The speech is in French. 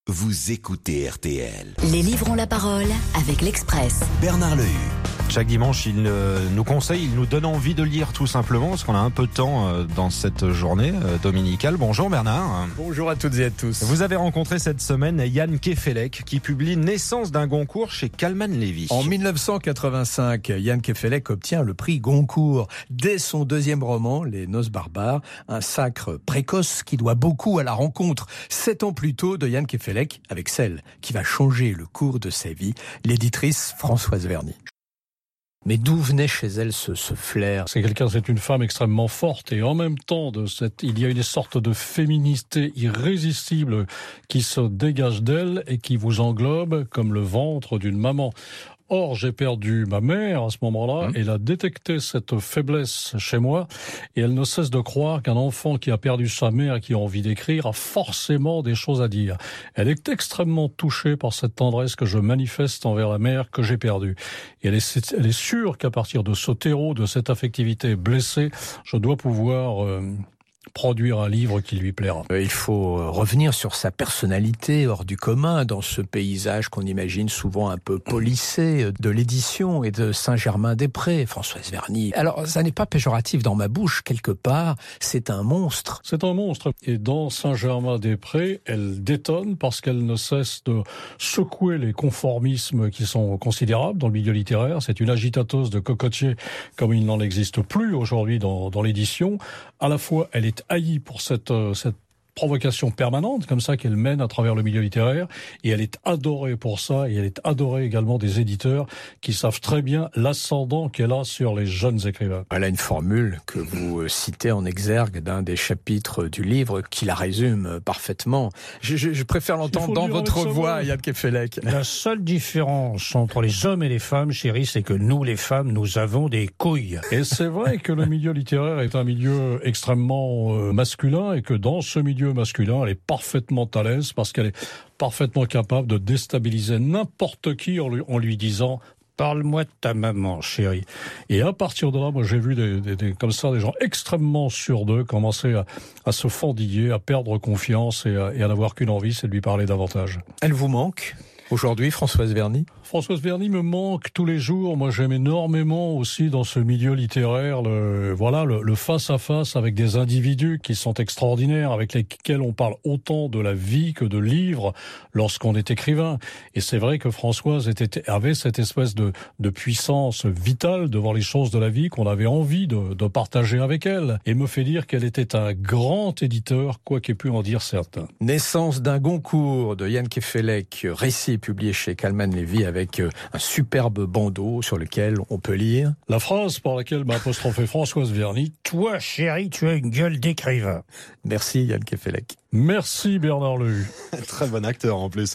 Vous écoutez RTL. Les livres ont la parole avec l'Express. Bernard Lehu. Chaque dimanche, il nous conseille, il nous donne envie de lire tout simplement, parce qu'on a un peu de temps dans cette journée dominicale. Bonjour Bernard. Bonjour à toutes et à tous. Vous avez rencontré cette semaine Yann Kefelec, qui publie Naissance d'un Goncourt chez Calman Levy. En 1985, Yann Kefelec obtient le prix Goncourt. Dès son deuxième roman, Les Noces barbares, un sacre précoce qui doit beaucoup à la rencontre, 7 ans plus tôt, de Yann Kefelec avec celle qui va changer le cours de sa vie, l'éditrice Françoise Verny. Mais d'où venait chez elle ce flair ? C'est une femme extrêmement forte et en même temps, il y a une sorte de féminité irrésistible qui se dégage d'elle et qui vous englobe comme le ventre d'une maman. Or, j'ai perdu ma mère à ce moment-là. Elle a détecté cette faiblesse chez moi et elle ne cesse de croire qu'un enfant qui a perdu sa mère et qui a envie d'écrire a forcément des choses à dire. Elle est extrêmement touchée par cette tendresse que je manifeste envers la mère que j'ai perdue. Et elle est sûre qu'à partir de ce terreau, de cette affectivité blessée, je dois pouvoir produire un livre qui lui plaira. Il faut revenir sur sa personnalité hors du commun dans ce paysage qu'on imagine souvent un peu policé de l'édition et de Saint-Germain-des-Prés, Françoise Verny. Alors, ça n'est pas péjoratif dans ma bouche, quelque part, c'est un monstre. C'est un monstre. Et dans Saint-Germain-des-Prés, elle détonne parce qu'elle ne cesse de secouer les conformismes qui sont considérables dans le milieu littéraire. C'est une agitateuse de cocotier comme il n'en existe plus aujourd'hui dans l'édition. À la fois, elle est haïe pour cette provocation permanente, comme ça qu'elle mène à travers le milieu littéraire, et elle est adorée pour ça, et elle est adorée également des éditeurs qui savent très bien l'ascendant qu'elle a sur les jeunes écrivains. Voilà une formule que vous citez en exergue d'un des chapitres du livre qui la résume parfaitement. Je préfère l'entendre dans votre voix, Yann Kefelec. La seule différence entre les hommes et les femmes, chérie, c'est que nous, les femmes, nous avons des couilles. Et c'est vrai que le milieu littéraire est un milieu extrêmement masculin, et que dans ce milieu masculin, elle est parfaitement à l'aise parce qu'elle est parfaitement capable de déstabiliser n'importe qui en lui disant « Parle-moi de ta maman, chérie ». Et à partir de là, moi j'ai vu comme ça des gens extrêmement sûrs d'eux commencer à se fendiller, à perdre confiance et à n'avoir qu'une envie, c'est de lui parler davantage. Elle vous manque aujourd'hui, Françoise Verny ? Françoise Verny me manque tous les jours. Moi, j'aime énormément aussi dans ce milieu littéraire le face-à-face avec des individus qui sont extraordinaires, avec lesquels on parle autant de la vie que de livres lorsqu'on est écrivain. Et c'est vrai que Françoise avait cette espèce de puissance vitale devant les choses de la vie qu'on avait envie de partager avec elle. Et me fait dire qu'elle était un grand éditeur, quoi qu'ait pu en dire certains. Naissance d'un Goncourt de Yann Kefelec, récit publié chez Calman Levy avec un superbe bandeau sur lequel on peut lire la phrase par laquelle m'a apostrophé Françoise Verny. Toi, chérie, tu as une gueule d'écrivain. Merci Yann Kefelec. Merci Bernard Lehu. Très bon acteur en plus.